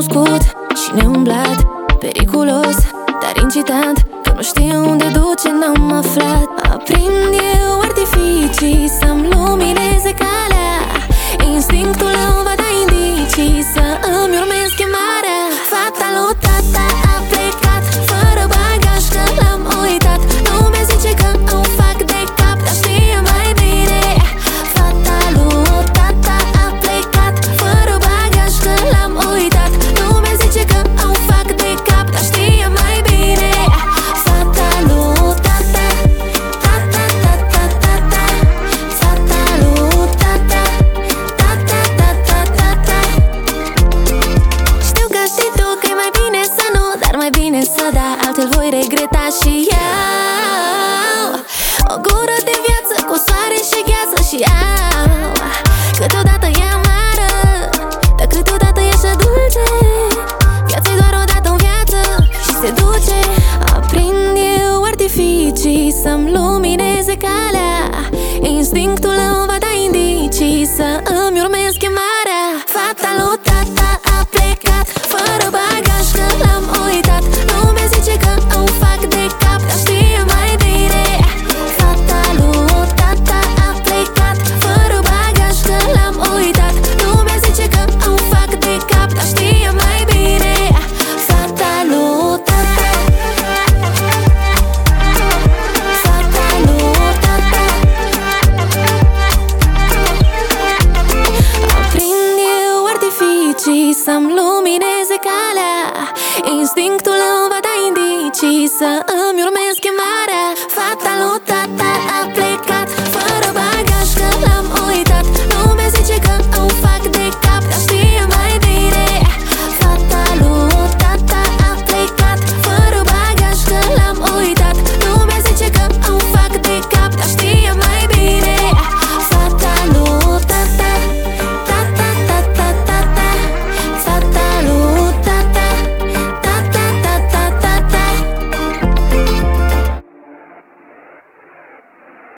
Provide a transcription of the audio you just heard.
necunoscut și neumblat, periculos, dar incitant, că nu știu unde duce, n-am aflat. Aprind eu artificii să-mi lumineze calea, instinctul îmi va da indicii să îmi urmez chemarea. Fata lui tata a plecat fără bagaj, că l-am uitat. Lumea zice că îmi fac de cap, dar știe mai bine. Fata lui tata a plecat fără bagaj, că l-am uitat. Lumea zice că îmi fac de cap, dar știe mai bine. Fata lui tata, tata, tata, tata. Fata lui tata, tata, tata, tata. Știu că știi tu că-i mai bine să nu, dar mai bine să da, altfel voi regreta. Și iau o gură de viață cu soare și gheață și iau. Câteodată e amară, dar câteodată e așa dulce. Viața-i doar o dată în viață și se duce. Aprind eu artificii să-mi lumineze calea, instinctul